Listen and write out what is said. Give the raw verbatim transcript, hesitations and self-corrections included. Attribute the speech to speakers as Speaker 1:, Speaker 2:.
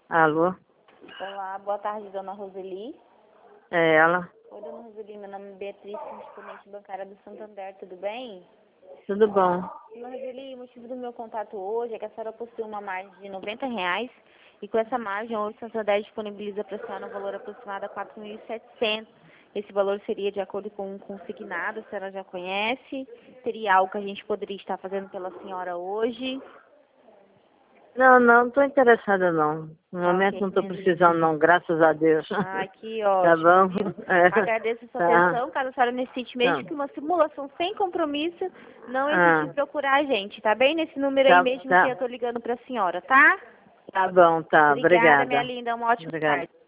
Speaker 1: Alô?
Speaker 2: Olá, boa tarde, dona Roseli.
Speaker 1: É ela?
Speaker 2: Oi, dona Roseli, meu nome é Beatriz, correspondente bancária do Santander, tudo bem?
Speaker 1: Tudo bom?
Speaker 2: Dona Roseli, o motivo do meu contato hoje é que a senhora possui uma margem de noventa reais e com essa margem hoje o Santander disponibiliza para a senhora um valor aproximado a quatro mil e setecentos. Esse valor seria de acordo com um consignado, a senhora já conhece? Seria algo que a gente poderia estar fazendo pela senhora hoje?
Speaker 1: Não, não, não tô interessada não. No
Speaker 2: Tá
Speaker 1: momento
Speaker 2: ok,
Speaker 1: não tô
Speaker 2: minha linda.
Speaker 1: precisando não, graças a Deus.
Speaker 2: Ai, que
Speaker 1: Tá
Speaker 2: ótimo,
Speaker 1: bom?
Speaker 2: viu?
Speaker 1: É.
Speaker 2: Agradeço a sua
Speaker 1: Tá.
Speaker 2: atenção. Caso a senhora necessite mesmo
Speaker 1: Tá.
Speaker 2: que uma simulação sem compromisso, não hesite em
Speaker 1: Ah,
Speaker 2: procurar a gente, tá bem? Nesse número aí
Speaker 1: tá,
Speaker 2: mesmo que
Speaker 1: tá.
Speaker 2: eu tô ligando pra senhora, tá?
Speaker 1: Tá bom, tá.
Speaker 2: Obrigada, minha
Speaker 1: Obrigada.
Speaker 2: linda. Uma ótima
Speaker 1: Obrigada.
Speaker 2: tarde.